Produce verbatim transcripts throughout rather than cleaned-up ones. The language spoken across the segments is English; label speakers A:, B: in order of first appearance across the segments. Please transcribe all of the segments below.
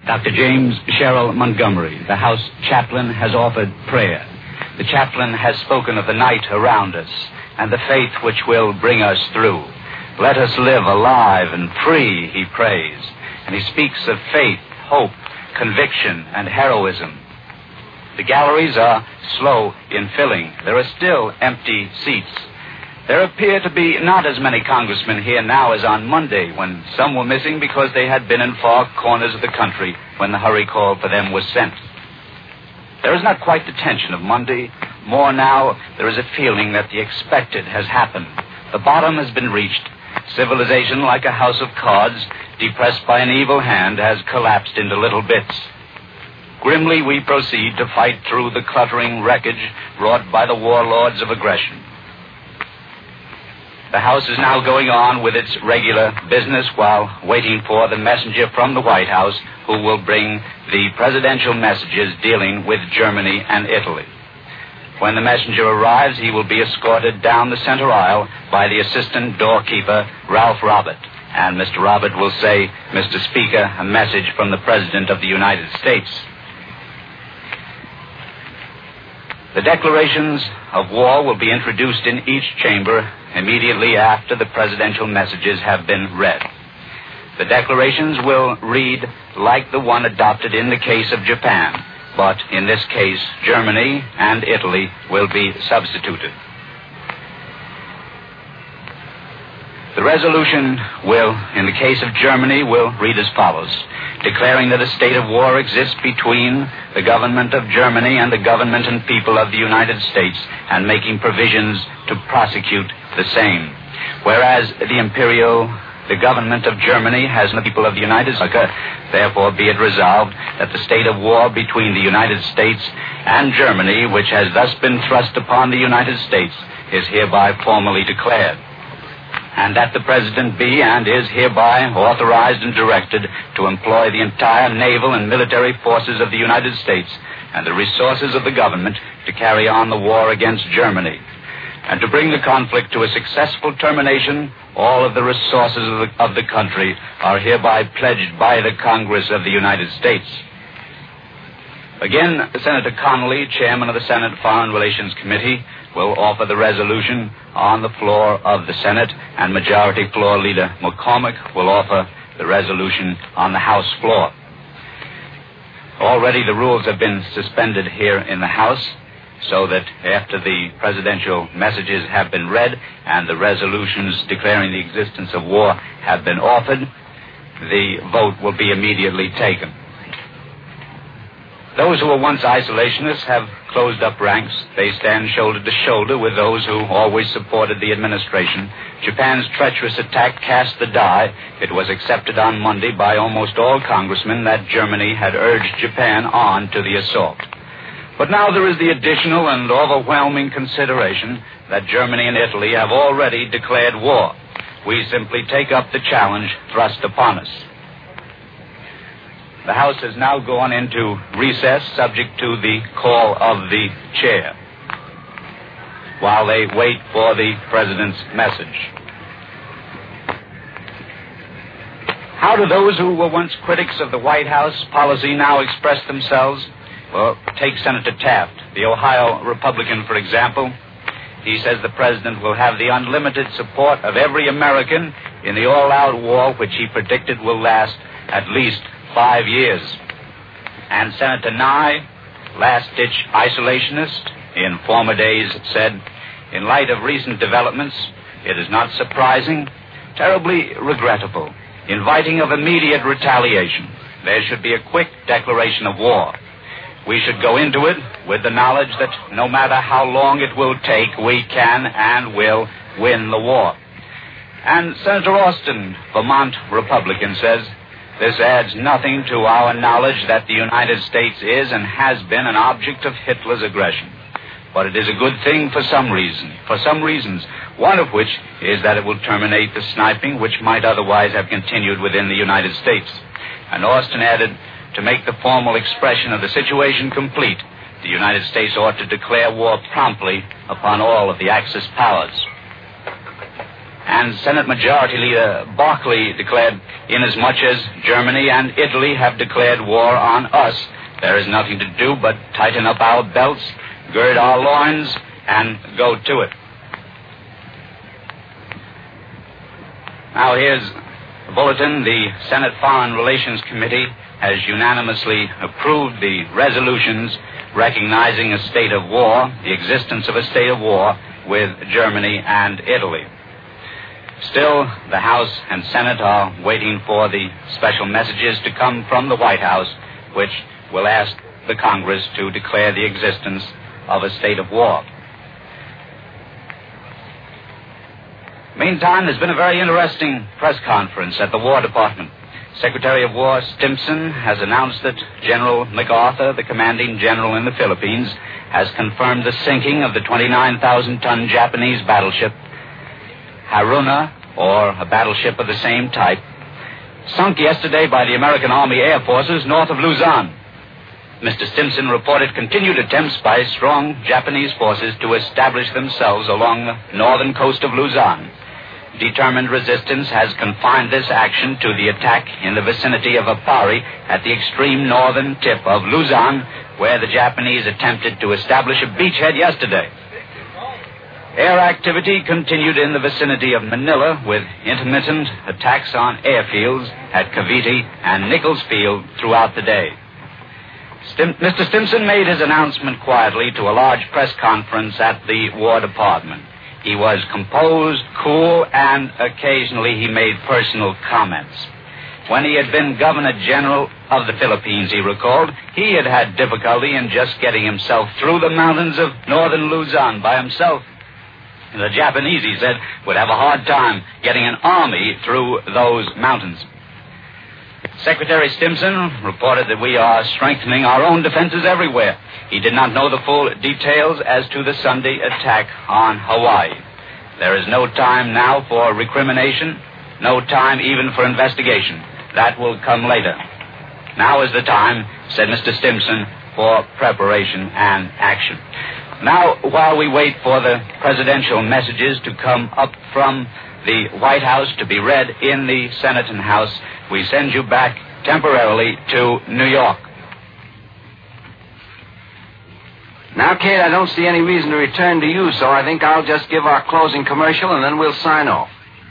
A: Doctor James Sherrill Montgomery, the House chaplain, has offered prayer. The chaplain has spoken of the night around us and the faith which will bring us through. Let us live alive and free, he prays. And he speaks of faith, hope, conviction, and heroism. The galleries are slow in filling. There are still empty seats. There appear to be not as many congressmen here now as on Monday, when some were missing because they had been in far corners of the country when the hurry call for them was sent. There is not quite the tension of Monday. More now, there is a feeling that the expected has happened. The bottom has been reached. Civilization, like a house of cards, depressed by an evil hand, has collapsed into little bits. Grimly, we proceed to fight through the cluttering wreckage wrought by the warlords of aggression. The House is now going on with its regular business while waiting for the messenger from the White House who will bring the presidential messages dealing with Germany and Italy. When the messenger arrives, he will be escorted down the center aisle by the assistant doorkeeper, Ralph Robert. And Mister Robert will say, "Mister Speaker, a message from the President of the United States." The declarations of war will be introduced in each chamber immediately after the presidential messages have been read. The declarations will read like the one adopted in the case of Japan, but in this case, Germany and Italy will be substituted. The resolution will, in the case of Germany, will read as follows: declaring that a state of war exists between the government of Germany and the government and people of the United States, and making provisions to prosecute the same. Whereas the imperial, the government of Germany has the people of the United States, therefore be it resolved that the state of war between the United States and Germany, which has thus been thrust upon the United States, is hereby formally declared. And that the President be and is hereby authorized and directed to employ the entire naval and military forces of the United States and the resources of the government to carry on the war against Germany. And to bring the conflict to a successful termination, all of the resources of the, of the country are hereby pledged by the Congress of the United States. Again, Senator Connolly, chairman of the Senate Foreign Relations Committee, will offer the resolution on the floor of the Senate, and Majority Floor Leader McCormick will offer the resolution on the House floor. Already the rules have been suspended here in the House, so that after the presidential messages have been read and the resolutions declaring the existence of war have been offered, the vote will be immediately taken. Those who were once isolationists have closed up ranks. They stand shoulder to shoulder with those who always supported the administration. Japan's treacherous attack cast the die. It was accepted on Monday by almost all congressmen that Germany had urged Japan on to the assault. But now there is the additional and overwhelming consideration that Germany and Italy have already declared war. We simply take up the challenge thrust upon us. The House has now gone into recess, subject to the call of the chair, while they wait for the President's message. How do those who were once critics of the White House policy now express themselves? Well, take Senator Taft, the Ohio Republican, for example. He says the President will have the unlimited support of every American in the all-out war which he predicted will last at least five years. And Senator Nye, last-ditch isolationist, in former days said, in light of recent developments, it is not surprising, terribly regrettable, inviting of immediate retaliation. There should be a quick declaration of war. We should go into it with the knowledge that no matter how long it will take, we can and will win the war. And Senator Austin, Vermont Republican, says, this adds nothing to our knowledge that the United States is and has been an object of Hitler's aggression. But it is a good thing for some reason, for some reasons, one of which is that it will terminate the sniping which might otherwise have continued within the United States. And Austin added, to make the formal expression of the situation complete, the United States ought to declare war promptly upon all of the Axis powers. and Senate Majority Leader Barclay declared, inasmuch as Germany and Italy have declared war on us, there is nothing to do but tighten up our belts, gird our loins, and go to it. Now here's a bulletin. The Senate Foreign Relations Committee has unanimously approved the resolutions recognizing a state of war, the existence of a state of war with Germany and Italy. Still, the House and Senate are waiting for the special messages to come from the White House, which will ask the Congress to declare the existence of a state of war. Meantime, there's been a very interesting press conference at the War Department. Secretary of War Stimson has announced that General MacArthur, the commanding general in the Philippines, has confirmed the sinking of the twenty-nine thousand ton Japanese battleship Haruna, or a battleship of the same type, sunk yesterday by the American Army Air Forces north of Luzon. Mister Stimson reported continued attempts by strong Japanese forces to establish themselves along the northern coast of Luzon. Determined resistance has confined this action to the attack in the vicinity of Apari at the extreme northern tip of Luzon, where the Japanese attempted to establish a beachhead yesterday. Air activity continued in the vicinity of Manila with intermittent attacks on airfields at Cavite and Nichols Field throughout the day. Stim- Mister Stimson made his announcement quietly to a large press conference at the War Department. He was composed, cool, and occasionally he made personal comments. When he had been Governor General of the Philippines, he recalled, he had had difficulty in just getting himself through the mountains of northern Luzon by himself. The Japanese, he said, would have a hard time getting an army through those mountains. Secretary Stimson reported that we are strengthening our own defenses everywhere. He did not know the full details as to the Sunday attack on Hawaii. There is no time now for recrimination, no time even for investigation. That will come later. Now is the time, said Mister Stimson, for preparation and action. Now, while we wait for the presidential messages to come up from the White House to be read in the Senate and House, we send you back temporarily to New York.
B: Now, Kate, I don't see any reason to return to you, so I think I'll just give our closing commercial and then we'll sign off.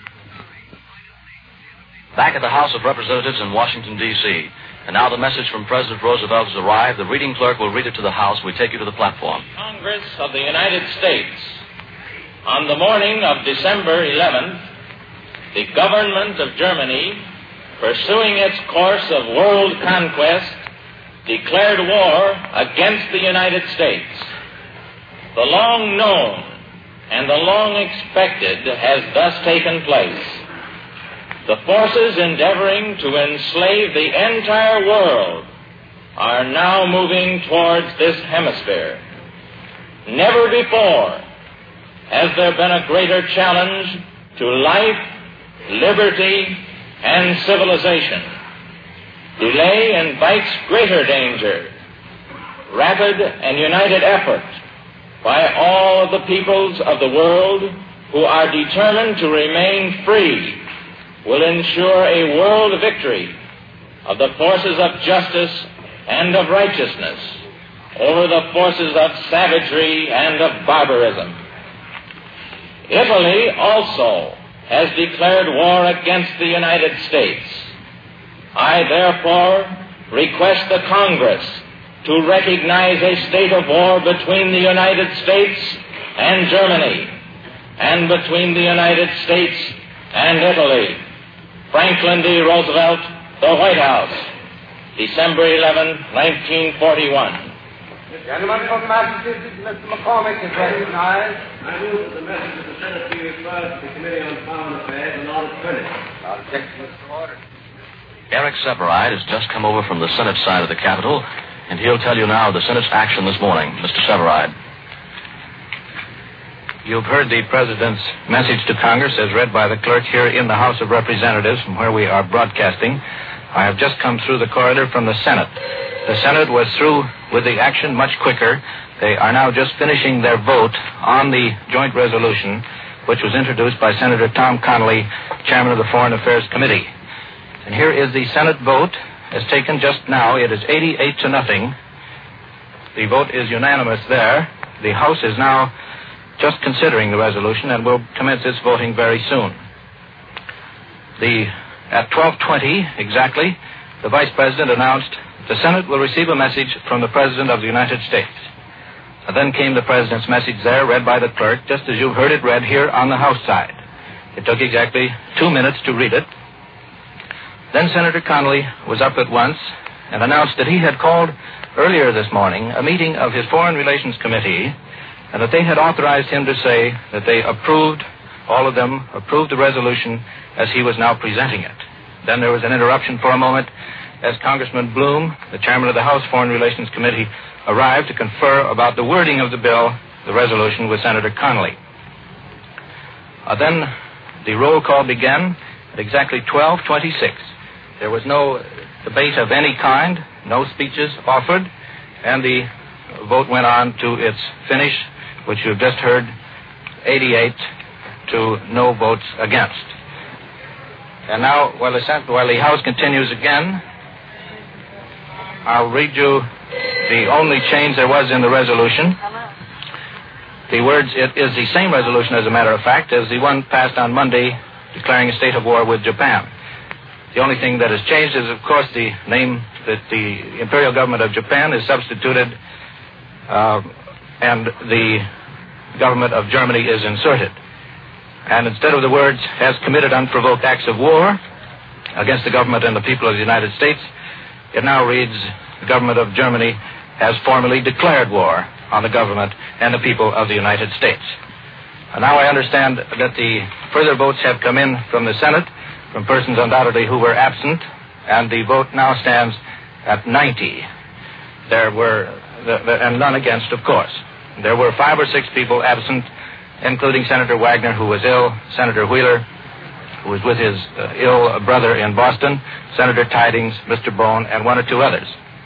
C: Back at the House of Representatives in Washington, D C And now the message from President Roosevelt has arrived. The reading clerk will read it to the House. We take you to the platform.
D: Congress of the United States. On the morning of December eleventh, the government of Germany, pursuing its course of world conquest, declared war against the United States. The long known and the long expected has thus taken place. The forces endeavoring to enslave the entire world are now moving towards this hemisphere. Never before has there been a greater challenge to life, liberty, and civilization. Delay invites greater danger. Rapid and united effort by all of the peoples of the world who are determined to remain free will ensure a world victory of the forces of justice and of righteousness over the forces of savagery and of barbarism. Italy also has declared war against the United States. I therefore request the Congress to recognize a state of war between the United States and Germany, and between the United States and Italy. Franklin D. Roosevelt, the White House, December eleventh, nineteen forty-one.
E: The gentleman from Massachusetts, Mister McCormick, is recognized.
F: I move that the message of the Senate be referred to the Committee on Foreign Affairs and ordered finished.
E: Objection is ordered.
C: Eric Severide has just come over from the Senate side of the Capitol, and he'll tell you now the Senate's action this morning. Mister Severide.
G: You've heard the President's message to Congress as read by the clerk here in the House of Representatives from where we are broadcasting. I have just come through the corridor from the Senate. The Senate was through with the action much quicker. They are now just finishing their vote on the joint resolution which was introduced by Senator Tom Connally, chairman of the Foreign Affairs Committee. And here is the Senate vote as taken just now. It is eighty-eight to nothing. The vote is unanimous there. The House is now just considering the resolution and will commence its voting very soon. The, at twelve twenty exactly, the Vice President announced the Senate will receive a message from the President of the United States. And then came the President's message there, read by the clerk, just as you've heard it read here on the House side. It took exactly two minutes to read it. Then Senator Connally was up at once and announced that he had called earlier this morning a meeting of his Foreign Relations Committee and that they had authorized him to say that they approved, all of them approved the resolution as he was now presenting it. Then there was an interruption for a moment as Congressman Bloom, the chairman of the House Foreign Relations Committee, arrived to confer about the wording of the bill, the resolution, with Senator Connally. Uh, then the roll call began at exactly twelve twenty-six. There was no debate of any kind, no speeches offered, and the vote went on to its finish, which you've just heard, eighty-eight to no votes against. And now, while the, while the House continues again, I'll read you the only change there was in the resolution. The words, it is the same resolution, as a matter of fact, as the one passed on Monday declaring a state of war with Japan. The only thing that has changed is, of course, the name that the Imperial Government of Japan is substituted uh, and the government of Germany is inserted. And instead of the words, has committed unprovoked acts of war against the government and the people of the United States, it now reads, the government of Germany has formally declared war on the government and the people of the United States. And now I understand that the further votes have come in from the Senate, from persons undoubtedly who were absent, and the vote now stands at ninety. There were, and none against, of course. There were five or six people absent, including Senator Wagner, who was ill, Senator Wheeler, who was with his uh, ill brother in Boston, Senator Tidings, Mister Bone, and one or two others.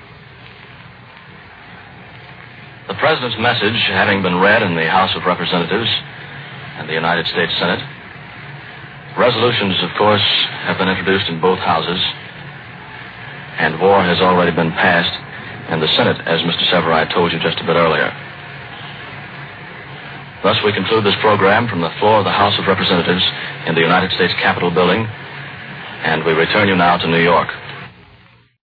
C: The President's message having been read in the House of Representatives and the United States Senate, resolutions, of course, have been introduced in both houses, and war has already been passed in the Senate, as Mister Severai told you just a bit earlier. Thus, we conclude this program from the floor of the House of Representatives in the United States Capitol building, and we return you now to New York.